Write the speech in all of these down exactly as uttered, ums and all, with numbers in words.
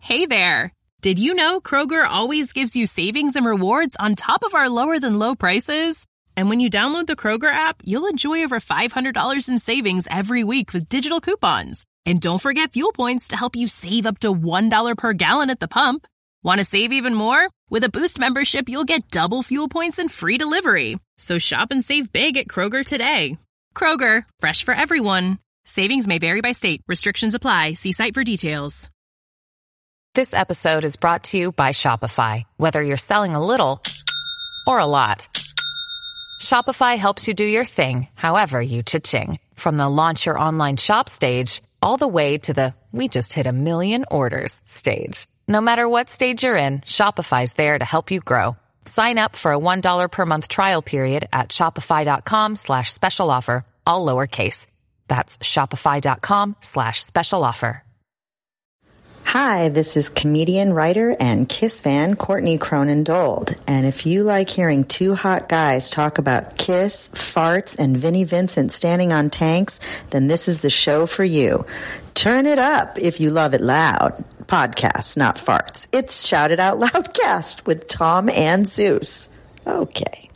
Hey there! Did you know Kroger always gives you savings and rewards on top of our lower-than-low prices? And when you download the Kroger app, you'll enjoy over five hundred dollars in savings every week with digital coupons. And don't forget fuel points to help you save up to one dollar per gallon at the pump. Want to save even more? With a Boost membership, you'll get double fuel points and free delivery. So shop and save big at Kroger today. Kroger, fresh for everyone. Savings may vary by state. Restrictions apply. See site for details. This episode is brought to you by Shopify. Whether you're selling a little or a lot, Shopify helps you do your thing, however you cha-ching. From the launch your online shop stage, all the way to the we just hit a million orders stage. No matter what stage you're in, Shopify's there to help you grow. Sign up for a one dollar per month trial period at shopify.com slash special offer, all lowercase. That's shopify.com slash special offer. Hi, this is comedian, writer, and Kiss fan Courtney Cronin Dold. And if you like hearing two hot guys talk about Kiss, farts, and Vinnie Vincent standing on tanks, then this is the show for you. Turn it up if you love it loud. Podcasts, not farts. It's Shout It Out Loudcast with Tom and Zeus. Okay.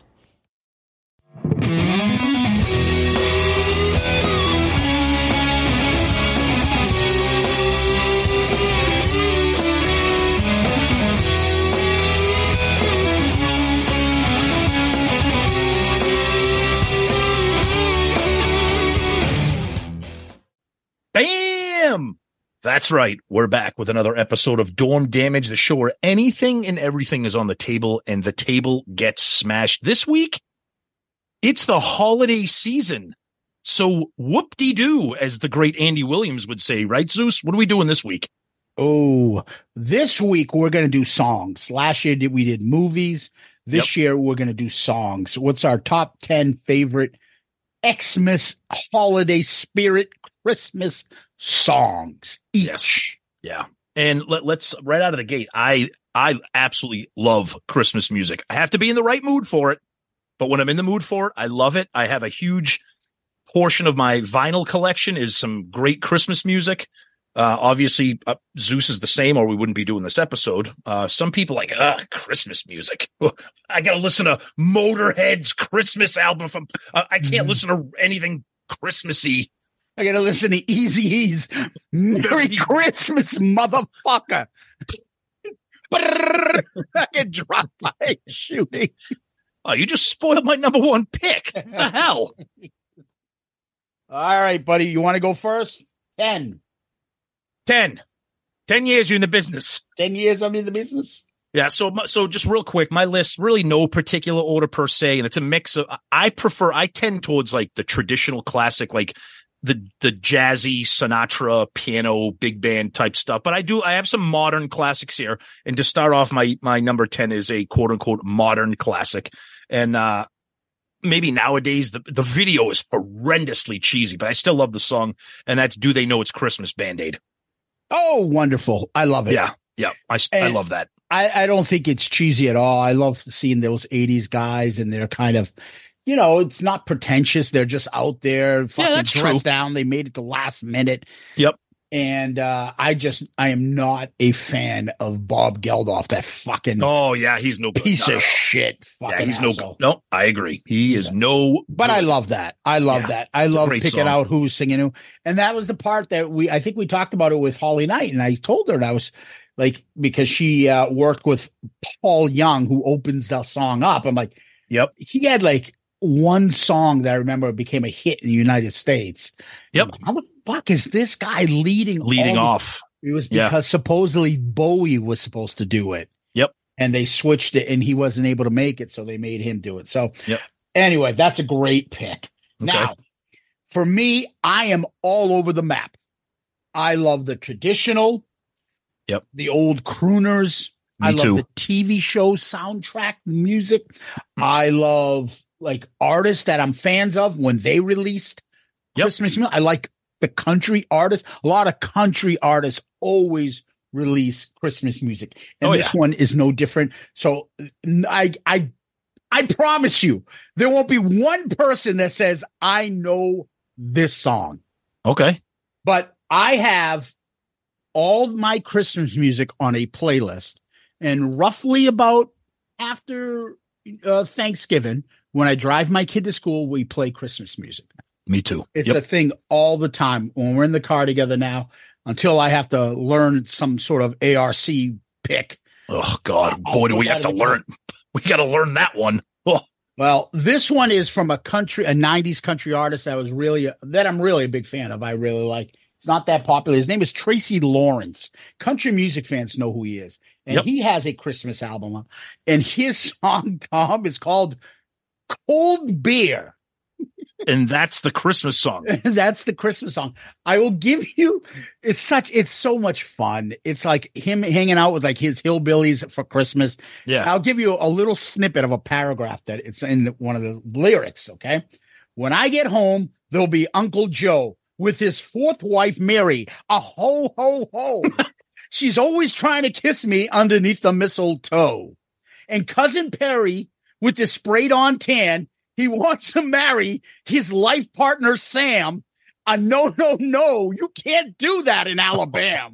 Bam! That's right. We're back with another episode of Dorm Damage, the show where anything and everything is on the table and the table gets smashed. This week, it's the holiday season. So whoop-de-doo, as the great Andy Williams would say, right, Zeus? What are we doing this week? Oh, this week we're going to do songs. Last year we did movies. This yep. year we're going to do songs. What's our top ten favorite Xmas holiday spirit Christmas songs each? Yes. Yeah. And let, let's right out of the gate. I, I absolutely love Christmas music. I have to be in the right mood for it, but when I'm in the mood for it, I love it. I have a huge portion of my vinyl collection is some great Christmas music. Uh, obviously uh, Zeus is the same, or we wouldn't be doing this episode. Uh, some people like, uh, Christmas music. I got to listen to Motorhead's Christmas album from, uh, I can't mm. listen to anything Christmassy. I got to listen to Eazy-E's Merry Christmas, motherfucker. I get dropped by a shooting. Oh, you just spoiled my number one pick. What the hell? All right, buddy. You want to go first? Ten. Ten. Ten years you're in the business. Ten years I'm in the business. Yeah. So, so just real quick, my list, really no particular order per se. And it's a mix of, I prefer, I tend towards like the traditional classic, like the, the jazzy Sinatra piano, big band type stuff. But I do, I have some modern classics here. And to start off, my, my number ten is a quote unquote modern classic. And, uh, maybe nowadays the, the video is horrendously cheesy, but I still love the song. And that's Do They Know It's Christmas, Band-Aid. Oh, wonderful. I love it. Yeah. Yeah. I, I love that. I, I don't think it's cheesy at all. I love seeing those eighties guys and they're kind of, you know, it's not pretentious. They're just out there fucking yeah, dressed true. down. They made it the last minute. Yep. And uh, I just, I am not a fan of Bob Geldof, that fucking oh yeah, he's no good. piece no, of no. shit. Yeah, he's asshole. no good. No, I agree. He is no. But good. I love that. I love yeah, that. I love picking song. out who's singing who. And that was the part that we, I think we talked about it with Holly Knight, and I told her, and I was like, because she uh, worked with Paul Young, who opens the song up. I'm like, yep. He had like one song that I remember became a hit in the United States. Yep. Like, how the fuck is this guy leading? Leading all off. The- it was because yeah. supposedly Bowie was supposed to do it. Yep. And they switched it and he wasn't able to make it. So they made him do it. So yep. Anyway, that's a great pick. Okay. Now, for me, I am all over the map. I love the traditional. Yep. The old crooners. Me I love too. the T V show soundtrack music. Mm. I love like artists that I'm fans of when they released yep. Christmas music. I like the country artists. A lot of country artists always release Christmas music. And oh, this yeah. one is no different. So I I I promise you, there won't be one person that says, I know this song. Okay. But I have all my Christmas music on a playlist, and roughly about after uh, Thanksgiving, when I drive my kid to school, we play Christmas music. Me too. It's yep. a thing all the time when we're in the car together now, until I have to learn some sort of A R C pick. Oh, God. Boy, do we have to learn. We got to learn that one. Oh. Well, this one is from a country, a nineties country artist that was really, that I'm really a big fan of. I really like. It's not that popular. His name is Tracy Lawrence. Country music fans know who he is. And yep. he has a Christmas album. And his song, Tom, is called Cold Beer. And that's the Christmas song. That's the Christmas song. I will give you, it's such, it's so much fun. It's like him hanging out with like his hillbillies for Christmas. Yeah. I'll give you a little snippet of a paragraph that it's in one of the lyrics. Okay. When I get home, there'll be Uncle Joe with his fourth wife, Mary, a ho, ho, ho. She's always trying to kiss me underneath the mistletoe. And Cousin Perry with the sprayed on tan, he wants to marry his life partner, Sam. A no, no, no. You can't do that in Alabama.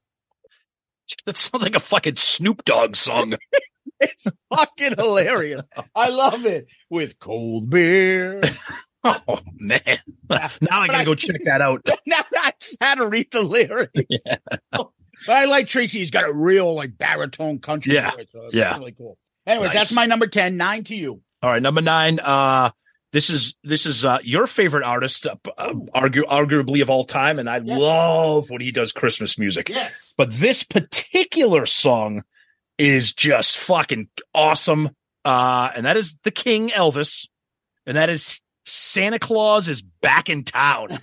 That sounds like a fucking Snoop Dogg song. It's fucking hilarious. I love it. With cold beer. Oh, man. Now I gotta go check that out. Now I just had to read the lyrics. Yeah. But I like Tracy. He's got a real like baritone country yeah. voice. So yeah. really cool. Anyways, nice. That's my number ten. Nine to you. All right, number nine. Uh, this is this is uh, your favorite artist, uh, argue, arguably of all time, and I yes. love when he does Christmas music. Yes. But this particular song is just fucking awesome, uh, and that is the King Elvis, and that is Santa Claus is Back in Town.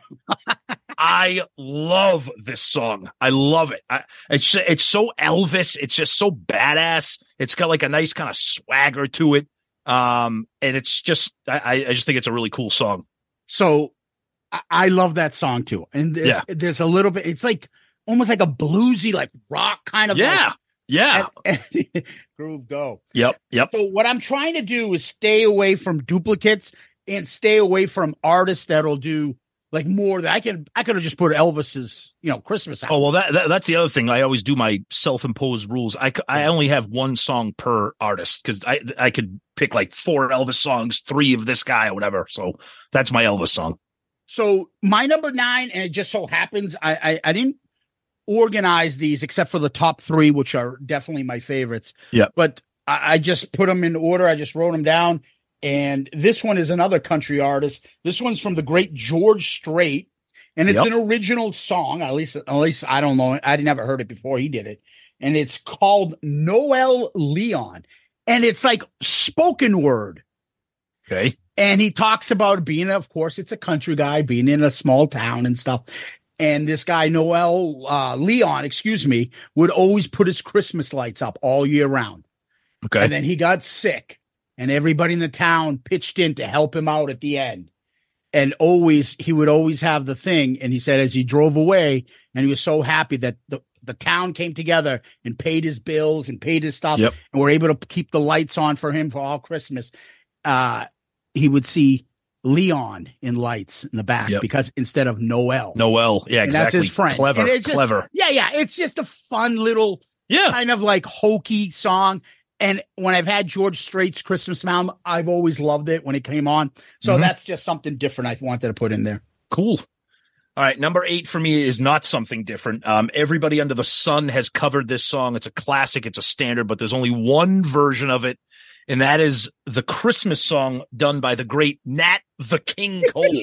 I love this song. I love it. I, it's it's so Elvis. It's just so badass. It's got like a nice kind of swagger to it. Um, and it's just, I, I just think it's a really cool song. So I, I love that song too. And there's, yeah. there's a little bit, it's like almost like a bluesy, like rock kind of. Yeah. Like, yeah. And, and groove go. Yep. Yep. So what I'm trying to do is stay away from duplicates and stay away from artists that'll do like more that I can, I could have just put Elvis's, you know, Christmas album. Oh, well, that, that that's the other thing. I always do my self-imposed rules. I, I only have one song per artist because I, I could pick like four Elvis songs, three of this guy or whatever. So that's my Elvis song. So my number nine, and it just so happens, I, I, I didn't organize these except for the top three, which are definitely my favorites. Yeah. But I, I just put them in order. I just wrote them down. And this one is another country artist. This one's from the great George Strait, and it's yep. an original song. At least, at least I don't know. I never heard it before he did it, and it's called Noel Leon, and it's like spoken word. Okay. And he talks about being, of course, it's a country guy being in a small town and stuff. And this guy Noel uh, Leon, excuse me, would always put his Christmas lights up all year round. Okay. And then he got sick. And everybody in the town pitched in to help him out at the end. And always, he would always have the thing. And he said, as he drove away, and he was so happy that the, the town came together and paid his bills and paid his stuff. Yep. And were able to keep the lights on for him for all Christmas. Uh, he would see Leon in lights in the back yep. because instead of Noel. Noel. Yeah, and exactly. That's his friend. Clever. Just, clever. Yeah, yeah. It's just a fun little yeah. kind of like hokey song. And when I've had George Strait's Christmas album, I've always loved it when it came on. So mm-hmm. that's just something different I wanted to put in there. Cool. All right. Number eight for me is not something different. Um, everybody under the sun has covered this song. It's a classic. It's a standard, but there's only one version of it. And that is the Christmas song done by the great Nat the King Cole.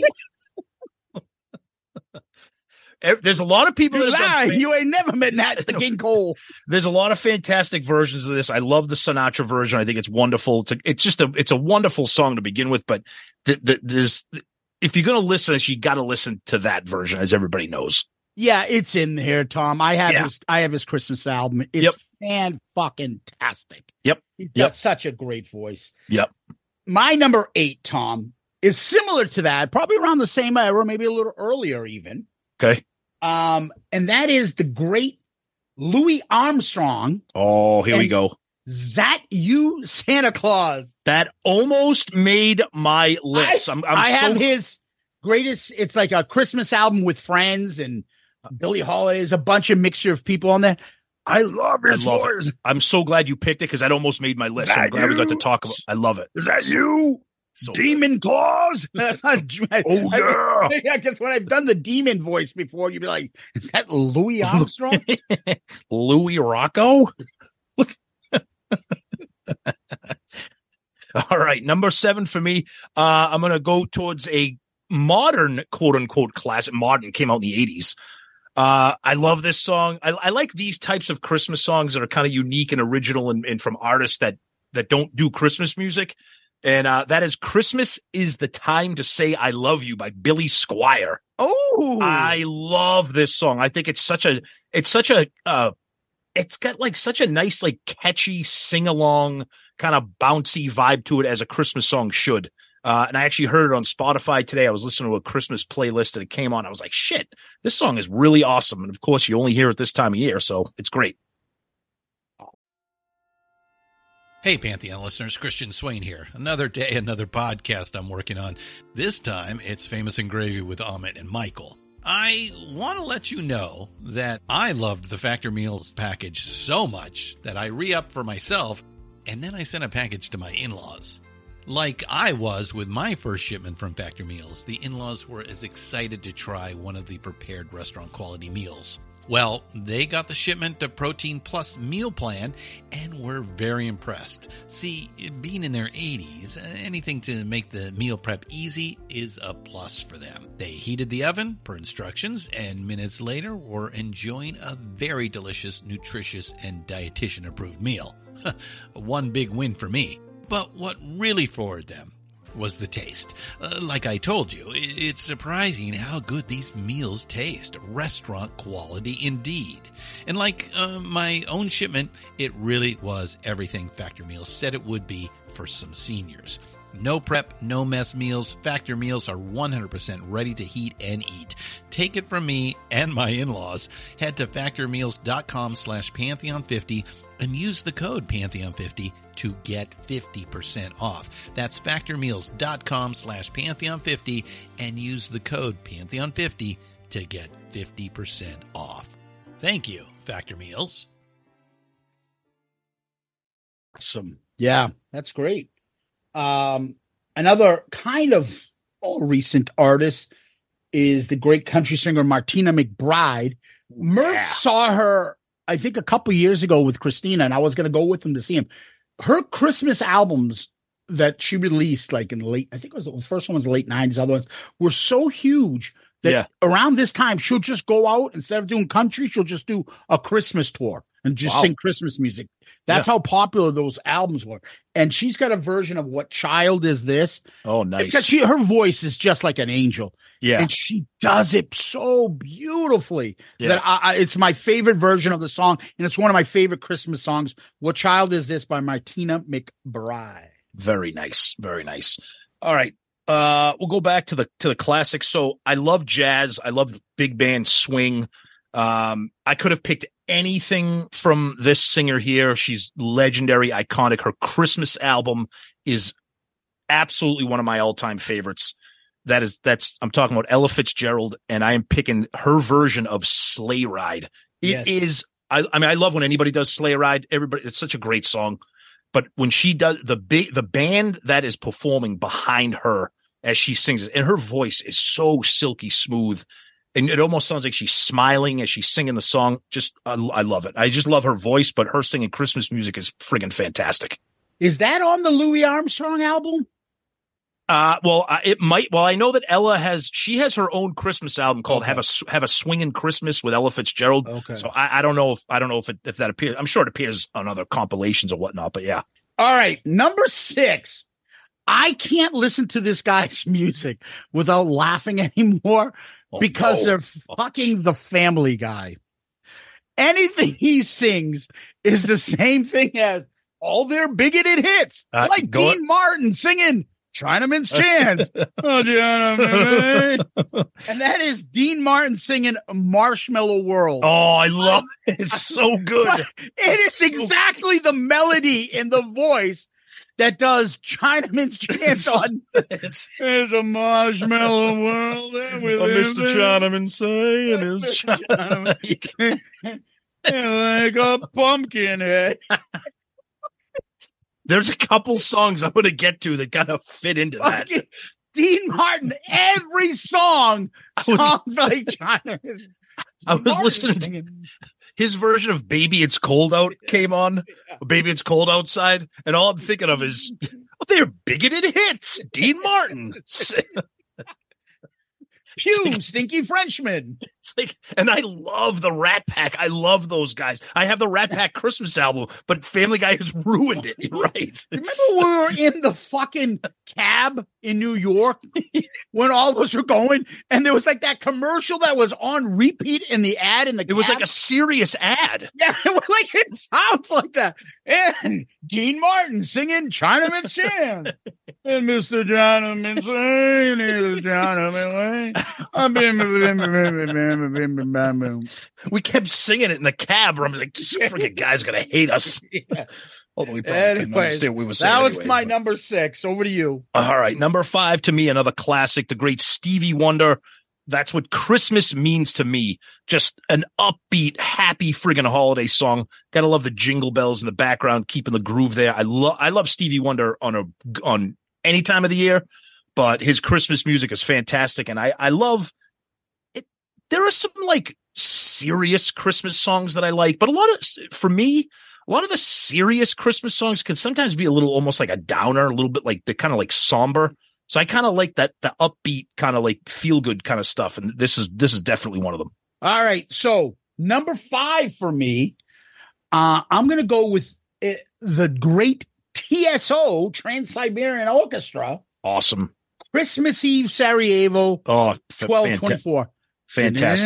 There's a lot of people you that have lie. done fan- you ain't never met Nat the King Cole. There's a lot of fantastic versions of this. I love the Sinatra version. I think it's wonderful. It's a, it's just a, it's a wonderful song to begin with. But the, the, there's, if you're going to listen, you got to listen to that version, as everybody knows. Yeah, it's in there, Tom. I have yeah. his, I have his Christmas album. It's yep. fan fucking tastic. Yep. He's got yep. such a great voice. Yep. My number eight, Tom, is similar to that, probably around the same era, maybe a little earlier even. Okay. Um, and that is the great Louis Armstrong. Oh, here we go. That You Santa Claus. That almost made my list. I, I'm, I'm I so... have his greatest. It's like a Christmas album with friends, and Billie Holiday. There's a bunch of mixture of people on there. I love his I love voice. it. I'm so glad you picked it because that almost made my list. I'm glad you? we got to talk about. I love it. Is that you? So Demon good. Claws? That's not. Oh yeah. I, yeah, because when I've done the demon voice before, you'd be like, "Is that Louis Armstrong?" Louis Rocco. All right, number seven for me. Uh, I'm going to go towards a modern, quote unquote, classic. Modern came out in the eighties. Uh, I love this song. I, I like these types of Christmas songs that are kind of unique and original and, and from artists that, that don't do Christmas music. And uh, that is Christmas is the Time to Say I Love You by Billy Squier. Oh, I love this song. I think it's such a, it's such a, uh, it's got like such a nice, like catchy sing along kind of bouncy vibe to it as a Christmas song should. Uh, and I actually heard it on Spotify today. I was listening to a Christmas playlist and it came on. I was like, shit, this song is really awesome. And of course you only hear it this time of year. So it's great. Hey, Pantheon listeners, Christian Swain here. Another day, another podcast I'm working on. This time, it's Famous and Gravy with Amit and Michael. I want to let you know that I loved the Factor Meals package so much that I re-upped for myself, and then I sent a package to my in-laws. Like I was with my first shipment from Factor Meals, the in-laws were as excited to try one of the prepared restaurant quality meals. Well, they got the shipment of Protein Plus meal plan and were very impressed. See, being in their eighties, anything to make the meal prep easy is a plus for them. They heated the oven per instructions and minutes later were enjoying a very delicious, nutritious, and dietitian-approved meal. One big win for me. But what really floored them was the taste. Uh, like I told you, it's surprising how good these meals taste. Restaurant quality indeed. And like uh, my own shipment, it really was everything Factor Meals said it would be for some seniors. No prep, no mess meals. Factor Meals are one hundred percent ready to heat and eat. Take it from me and my in-laws. Head to factormeals.com slash Pantheon fifty and use the code Pantheon fifty to get fifty percent off. That's factormeals.com slash Pantheon fifty and use the code Pantheon fifty to get fifty percent off. Thank you, Factor Meals. Awesome. Yeah, that's great. Um, another kind of more recent artist is the great country singer Martina McBride. Murph yeah. saw her, I think, a couple years ago with Christina, and I was going to go with him to see him. Her Christmas albums that she released, like in the late, I think it was the first one was the late nineties, other ones were so huge that yeah. around this time she'll just go out, instead of doing country, she'll just do a Christmas tour and just wow. sing Christmas music. That's yeah. how popular those albums were. And she's got a version of What Child Is This? Oh, nice. Because she, her voice is just like an angel. Yeah. And she does it so beautifully yeah. that I, I, it's my favorite version of the song. And it's one of my favorite Christmas songs. What Child Is This by Martina McBride. Very nice. Very nice. All right. Uh, we'll go back to the, to the classics. So I love jazz. I love big band swing. Um, I could have picked anything from this singer here. She's legendary, iconic. Her Christmas album is absolutely one of my all-time favorites. That is, that's, I'm talking about Ella Fitzgerald, and I am picking her version of Sleigh Ride. It yes. is, I, I mean, I love when anybody does Sleigh Ride. Everybody, it's such a great song. But when she does the big, the band that is performing behind her as she sings it, and her voice is so silky smooth. And it almost sounds like she's smiling as she's singing the song. Just, I, I love it. I just love her voice, but her singing Christmas music is friggin' fantastic. Is that on the Louis Armstrong album? Uh, well, uh, it might. Well, I know that Ella has, she has her own Christmas album called okay. Have a, Have a Swingin' Christmas with Ella Fitzgerald. Okay. So I, I don't know if, I don't know if it, if that appears. I'm sure it appears on other compilations or whatnot, but yeah. All right. Number six. I can't listen to this guy's music without laughing anymore. Oh, because no. they're fucking the Family Guy. Anything he sings is the same thing as all their bigoted hits. Uh, like Dean it. Martin singing Chinaman's Chance. Oh, Chinaman. And that is Dean Martin singing Marshmallow World. Oh, I love it. It's so good. But it is exactly the melody and the voice that does Chinaman's chant on It's "There's a marshmallow world that we oh, live Mister in." Chinaman saying is Mister Chinaman. Like a pumpkin head. There's a couple songs I'm going to get to that kind of fit into that. Fucking Dean Martin, every song I was- sounds like Chinaman. I was Martin listening to singing. his version of "Baby It's Cold Out" came on. "Baby It's Cold Outside," and all I'm thinking of is, oh, they're bigoted hits. Dean Martin. You stinky Frenchman. It's like, and I love the Rat Pack. I love those guys. I have the Rat Pack Christmas album, but Family Guy has ruined it. You're right. Remember we were in the fucking cab in New York when all of us were going, and there was like that commercial that was on repeat in the ad in the It cab? was like a serious ad. Yeah, it was like it sounds like that. And Dean Martin singing Chinaman's chant. And Mister Chinaman saying, "Here's Chinaman way." We kept singing it in the cab. Where I'm like, this freaking guy's gonna hate us. Yeah. Although we probably couldn't Anyways, understand what we were saying. that was anyways, my but- number six. Over to you. All right, number five to me, another classic, the great Stevie Wonder. That's what Christmas means to me. Just an upbeat, happy friggin' holiday song. Gotta love the jingle bells in the background, keeping the groove there. I love, I love Stevie Wonder on a on any time of the year, but his Christmas music is fantastic, and I I love it. There are some like serious Christmas songs that I like, but a lot of for me. A lot of the serious Christmas songs can sometimes be a little almost like a downer, a little bit like the kind of like somber. So I kind of like that, the upbeat kind of like feel good kind of stuff. And this is, this is definitely one of them. All right. So number five for me, uh, I'm going to go with uh, the great T S O, Trans-Siberian Orchestra, Awesome. Christmas Eve, Sarajevo, Oh, f- twelve fanta- twenty-four. fantastic.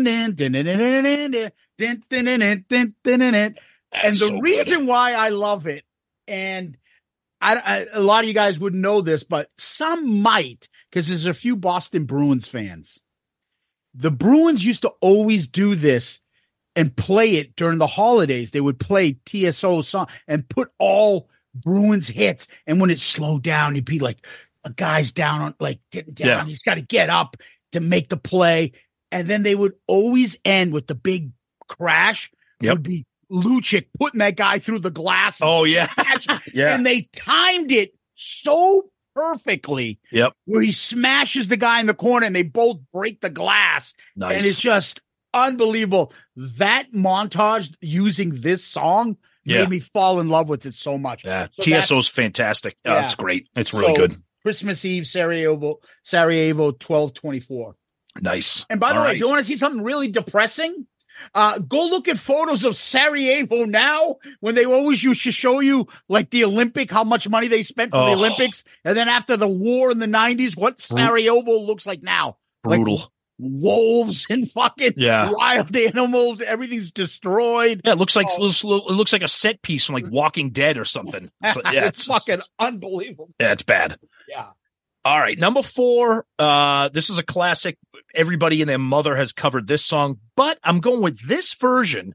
And That's the so good. reason why I love it, and I, I, a lot of you guys wouldn't know this, but some might, because there's a few Boston Bruins fans. The Bruins used to always do this and play it during the holidays. They would play T S O song and put all Bruins hits. And when it slowed down, you'd be like, a guy's down on like getting down. Yeah. He's got to get up to make the play. And then they would always end with the big crash. Yep. Would be Lucic putting that guy through the glass. and Oh, yeah. smash- Yeah. And they timed it so perfectly. Yep. Where he smashes the guy in the corner and they both break the glass. Nice. And it's just unbelievable. That montage using this song Yeah. made me fall in love with it so much. yeah. So T S that's- O's fantastic. Oh, Yeah. it's great. It's really so good. Christmas Eve, Sarajevo, Sarajevo, twelve twenty-four. Nice. And by the All way, right. if you want to see something really depressing, uh, go look at photos of Sarajevo now when they always used to show you like the Olympic, how much money they spent for Oh. the Olympics. And then after the war in the nineties, what Sarajevo looks like now. Like Brutal. wolves and fucking Yeah. wild animals. Everything's destroyed. Yeah, it looks like Oh. looks, it looks like a set piece from like Walking Dead or something. So, yeah, it's fucking unbelievable. yeah, it's bad. Yeah. All right, number four. Uh, this is a classic. Everybody and their mother has covered this song, but I'm going with this version,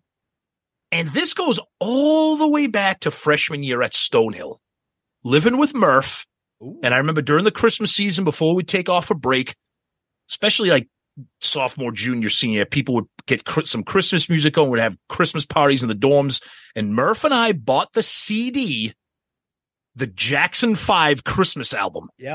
and this goes all the way back to freshman year at Stonehill, living with Murph. And I remember during the Christmas season, before we take off a break, especially like sophomore, junior, senior, people would get cr- some Christmas music on, would have Christmas parties in the dorms, and Murph and I bought the C D, the Jackson five Christmas album. Yep.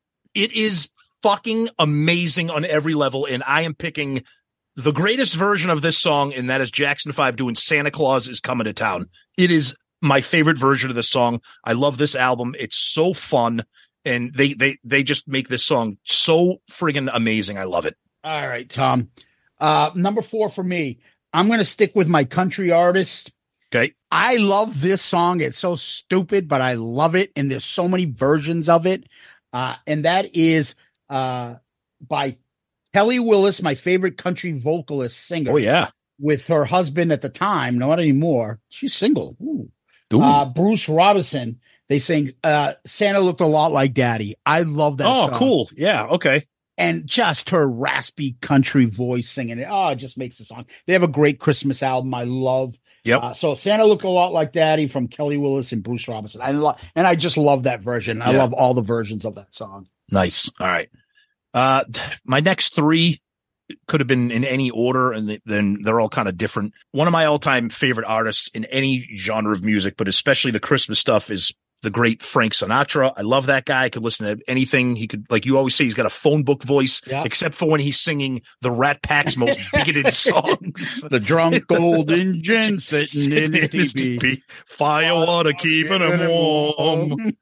It is fucking amazing on every level, and I am picking the greatest version of this song, and that is Jackson five doing Santa Claus is Coming to Town. It is my favorite version of this song. I love this album. It's so fun, and they they they just make this song so friggin' amazing. I love it. All right, Tom. Uh, number four for me. I'm going to stick with my country artist. Okay. I love this song. It's so stupid, but I love it. And there's so many versions of it. Uh, and that is uh, by Kelly Willis, my favorite country vocalist singer. Oh, yeah. With her husband at the time, not anymore. She's single. Ooh. Ooh. Uh, Bruce Robinson. They sing uh, Santa Looked a Lot Like Daddy. I love that Oh, song. cool. Yeah. Okay. And just her raspy country voice singing it. Oh, it just makes the song. They have a great Christmas album. I love Yep. Uh, so Santa looked a lot like Daddy from Kelly Willis and Bruce Robinson. I love, and I just love that version. I Yeah. love all the versions of that song. Nice. All right. Uh, my next three could have been in any order, and then they're all kind of different. One of my all-time favorite artists in any genre of music, but especially the Christmas stuff, is the great Frank Sinatra. I love that guy. I could listen to anything. He could, like you always say, he's got a phone book voice, Yeah. except for when he's singing the Rat Pack's most bigoted songs. The drunk old Injun sitting in his teepee. Fire water keeping him warm.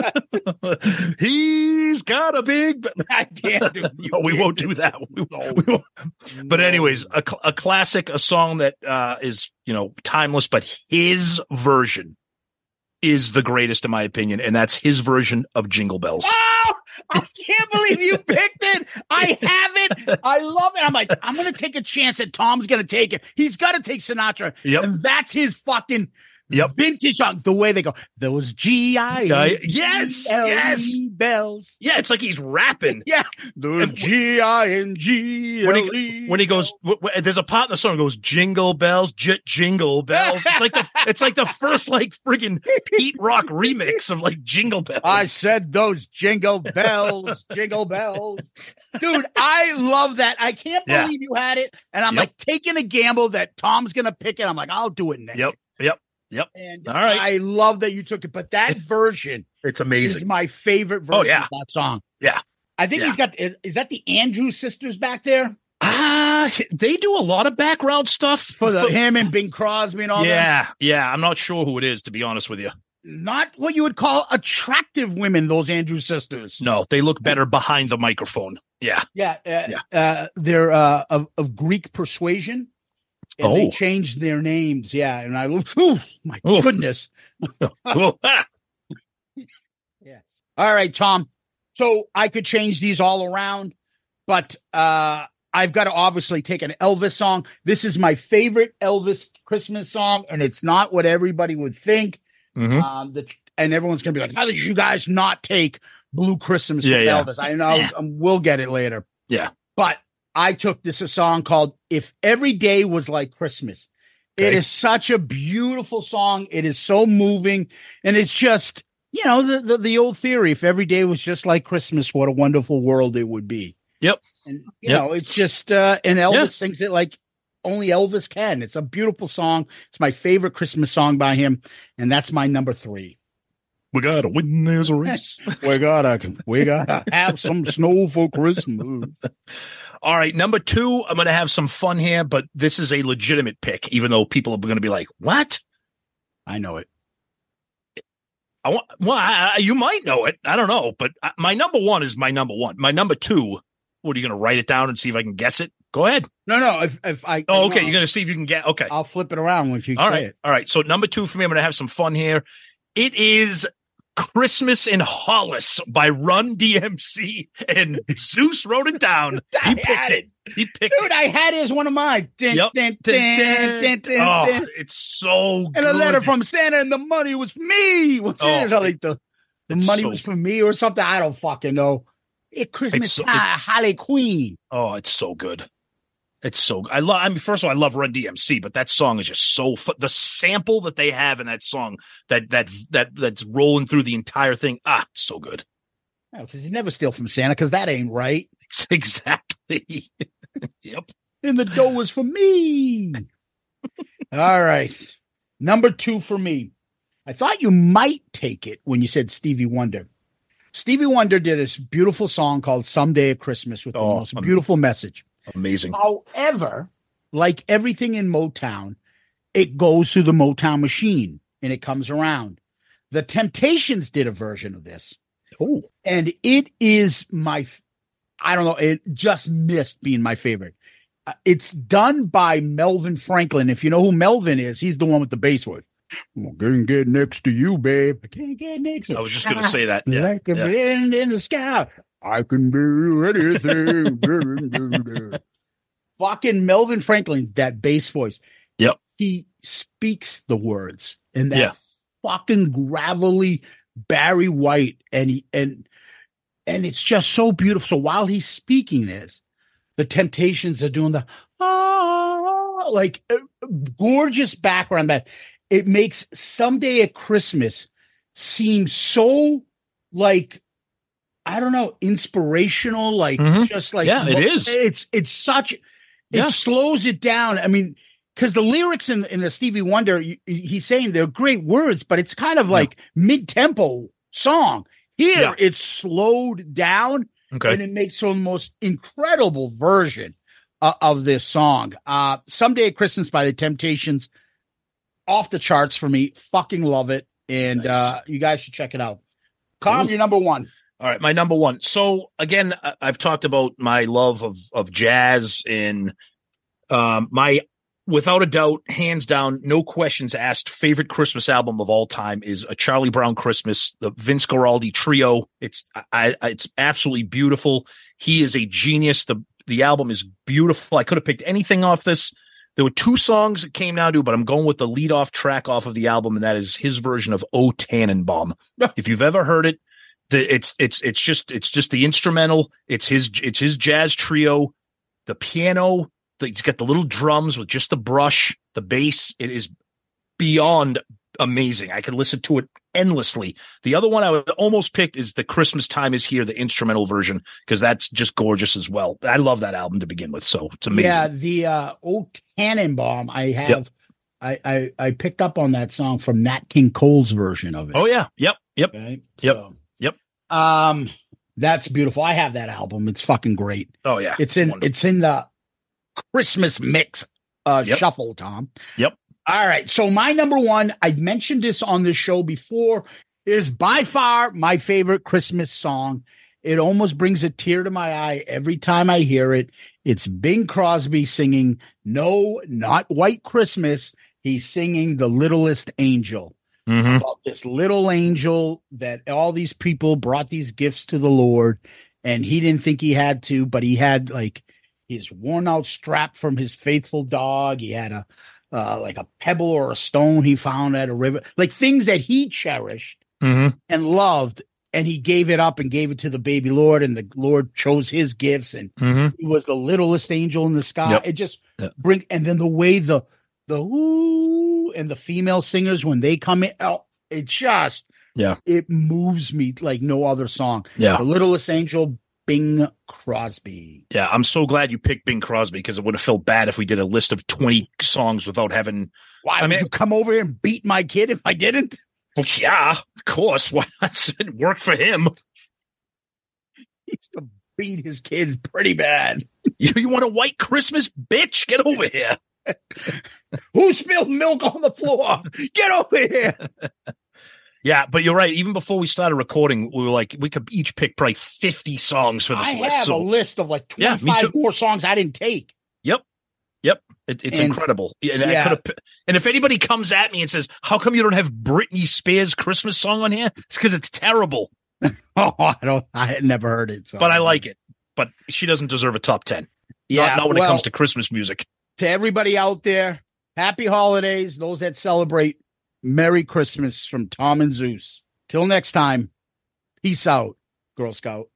He's got a big. Ba- I can't do no, we won't do that. We, we won't. But anyways, a, a classic, a song that uh, is, you know, timeless, but his version is the greatest in my opinion, and that's his version of Jingle Bells. Oh, I can't believe you picked it. I have it. I love it. I'm like, I'm going to take a chance that Tom's going to take it. He's got to take Sinatra. Yep. And that's his fucking Yep. vintage song. The way they go, those G I Yes, yes. bells. Yeah, it's like he's rapping. Yeah. Those G I N G When he, when he goes, w- w- there's a part in the song that goes jingle bells, j- jingle bells. It's like the, it's like the first like friggin' Pete Rock remix of like Jingle Bells. I said those jingle bells, jingle bells. Dude, I love that. I can't Yeah. believe you had it. And I'm Yep. like taking a gamble that Tom's going to pick it. I'm like, I'll do it next. Yep, yep, yep. And All right. I love that you took it. But that version It's is amazing. my favorite version Oh, yeah. of that song. Yeah. I think Yeah. he's got, is, is that the Andrews sisters back there? Ah, they do a lot of background stuff For the him and Bing Crosby and all that? yeah, yeah. I'm not sure who it is, to be honest with you. Not what you would call attractive women, those Andrews sisters. No, they look better behind the microphone. Yeah. Yeah, uh, uh, they're uh, of, of Greek persuasion. And they Oh. changed their names. Yeah, and I look, oh my Oh. goodness. Oh, ah. Yes. All right, Tom. So I could change these all around, but uh, I've got to obviously take an Elvis song. This is my favorite Elvis Christmas song, and it's not what everybody would think. Mhm. Um, the, and everyone's going to be like, how did you guys not take Blue Christmas Yeah, from yeah. Elvis? I know um, we'll get it later. Yeah. But I took this a song called If Every Day Was Like Christmas. It Okay. is such a beautiful song. It is so moving. And it's just, you know, the, the, the old theory, if every day was just like Christmas, what a wonderful world it would be. Yep. And, you Yep. know, it's just, uh, and Elvis Yeah. sings it like only Elvis can. It's a beautiful song. It's my favorite Christmas song by him. And that's my number three. We gotta win this race. We gotta, we gotta have some snow for Christmas. All right, number two, I'm going to have some fun here, but this is a legitimate pick, even though people are going to be like, what? I know it. I want, well, I, I, you might know it. I don't know, but I, my number one is my number one. My number two, what are you going to write it down and see if I can guess it? Go ahead. No, no. If, if I, Oh, okay. no, You're going to see if you can get, okay. I'll flip it around if you All say right. it. All right. So number two for me, I'm going to have some fun here. It is Christmas in Hollis by Run D M C, and Zeus wrote it down. I He picked had it. He picked Dude, it. I had it as one of mine. Dun, Yep. dun, dun, dun, dun, Oh, dun. it's so And a letter good. from Santa, and the money was for me. What's Oh, this? I like the, the it's money so- was for me or something. I don't fucking know. It Christmas It's so- time, Holly Queen. Oh, it's so good. It's so I love. I mean, first of all, I love Run D M C, but that song is just so fu- the sample that they have in that song that that that that's rolling through the entire thing. Ah, so good. Because you never steal from Santa, because that ain't right. Exactly. Yep. And the dough was for me. All right. Number two for me. I thought you might take it when you said Stevie Wonder. Stevie Wonder did this beautiful song called Someday at Christmas with the Oh, most um, beautiful message. Amazing. However, like everything in Motown, it goes through the Motown machine and it comes around. The Temptations did a version of this. Oh, And it is my, I don't know, it just missed being my favorite. Uh, it's done by Melvin Franklin. If you know who Melvin is, he's the one with the bass voice. I can't get next to you, babe. I can't get next to you. I was just gonna say that. Yeah, Like a yeah. wind in the sky. I can do anything. Fucking Melvin Franklin, that bass voice. Yep. He speaks the words in that Yeah. fucking gravelly Barry White, and he and and it's just so beautiful. So while he's speaking this, the Temptations are doing the oh, know, like uh, gorgeous background that it makes Someday at Christmas seem so like, I don't know, inspirational, like mm-hmm. just like, yeah, it is. It's, it's such, it yeah. slows it down. I mean, because the lyrics in, in the Stevie Wonder, he's saying they're great words, but it's kind of like yeah. mid-tempo song. Here, yeah. it's slowed down, okay. and it makes for the most incredible version uh, of this song. Uh, Someday at Christmas by the Temptations, off the charts for me. Fucking love it, and nice. uh, you guys should check it out. Calm, you're number one. All right, my number one. So again, I've talked about my love of of jazz and um, my. Without a doubt, hands down, no questions asked, favorite Christmas album of all time is A Charlie Brown Christmas, the Vince Guaraldi trio. It's I, I, it's absolutely beautiful. He is a genius. The the album is beautiful. I could have picked anything off this. There were two songs that came down to, but I'm going with the lead-off track off of the album, and that is his version of O Tannenbaum. If you've ever heard it, the, it's it's it's just it's just the instrumental. It's his it's his jazz trio, the piano. He's got the little drums with just the brush, the bass. It is beyond amazing. I could listen to it endlessly. The other one I would almost picked is The Christmas Time Is Here, the instrumental version, because that's just gorgeous as well. I love that album to begin with, so it's amazing. Yeah, the uh, O Tannenbaum, I have, yep. I, I I picked up on that song from Nat King Cole's version of it. Oh yeah, yep, yep, okay? yep, so, yep. Um, that's beautiful. I have that album. It's fucking great. Oh yeah, it's in wonderful. It's in the Christmas mix uh yep. shuffle, Tom. Yep. All right. So my number one, I mentioned this on the show before, is by far my favorite Christmas song. It almost brings a tear to my eye every time I hear it. It's Bing Crosby singing No, Not White Christmas. He's singing The Littlest Angel. Mm-hmm. About this little angel that all these people brought these gifts to the Lord, and he didn't think he had to, but he had like his worn out strap from his faithful dog. He had a, uh, like a pebble or a stone he found at a river, like things that he cherished mm-hmm. and loved. And he gave it up and gave it to the baby Lord, and the Lord chose his gifts. And mm-hmm. he was the littlest angel in the sky. Yep. It just yep. bring, and then the way the, the ooh and the female singers, when they come in, oh, it just, yeah, it moves me like no other song. Yeah. The Littlest Angel, Bing Crosby. Yeah, I'm so glad you picked Bing Crosby, because it would have felt bad if we did a list of twenty songs without having. Why I would mean, you come over here and beat my kid if I didn't? Well, yeah, of course. Why not? It worked for him. He used to beat his kids pretty bad. You, you want a white Christmas, bitch? Get over here. Who spilled milk on the floor? Get over here. Yeah, but you're right. Even before we started recording, we were like, we could each pick probably fifty songs for this I list. I have so, a list of like twenty-five yeah, more songs I didn't take. Yep. Yep. It, it's and, incredible. And, yeah. I could have, and if anybody comes at me and says, how come you don't have Britney Spears' Christmas song on here? It's because it's terrible. Oh, I don't, I had never heard it. So but I like it. But she doesn't deserve a top ten. Yeah. Not, not when well, it comes to Christmas music. To everybody out there, happy holidays. Those that celebrate, Merry Christmas from Tom and Zeus. Till next time, peace out, Girl Scout.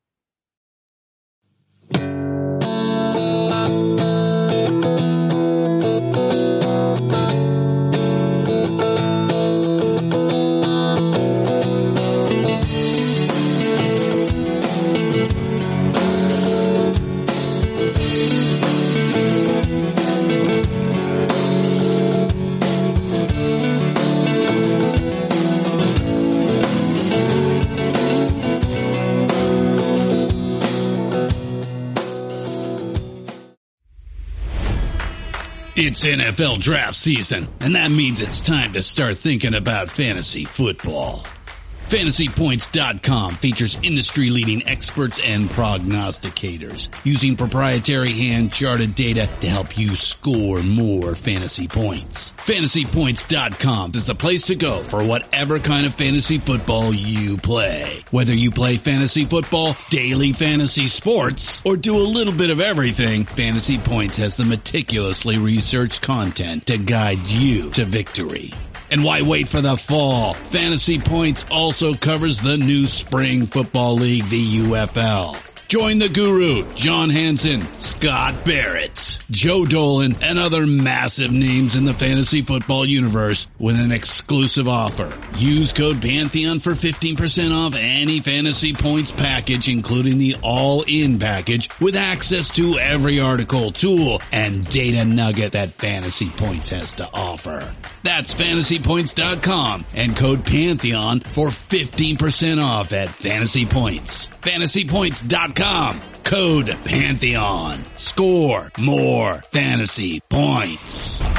It's N F L draft season, and that means it's time to start thinking about fantasy football. Fantasy Points dot com features industry-leading experts and prognosticators using proprietary hand-charted data to help you score more fantasy points. Fantasy Points dot com is the place to go for whatever kind of fantasy football you play. Whether you play fantasy football, daily fantasy sports, or do a little bit of everything, Fantasy Points has the meticulously researched content to guide you to victory. And why wait for the fall? Fantasy Points also covers the new spring football league, the U F L. Join the guru, John Hansen, Scott Barrett, Joe Dolan, and other massive names in the fantasy football universe with an exclusive offer. Use code Pantheon for fifteen percent off any Fantasy Points package, including the all-in package with access to every article, tool, and data nugget that Fantasy Points has to offer. That's fantasy points dot com and code Pantheon for fifteen percent off at Fantasy Points. fantasy points dot com, code Pantheon. Score more fantasy points.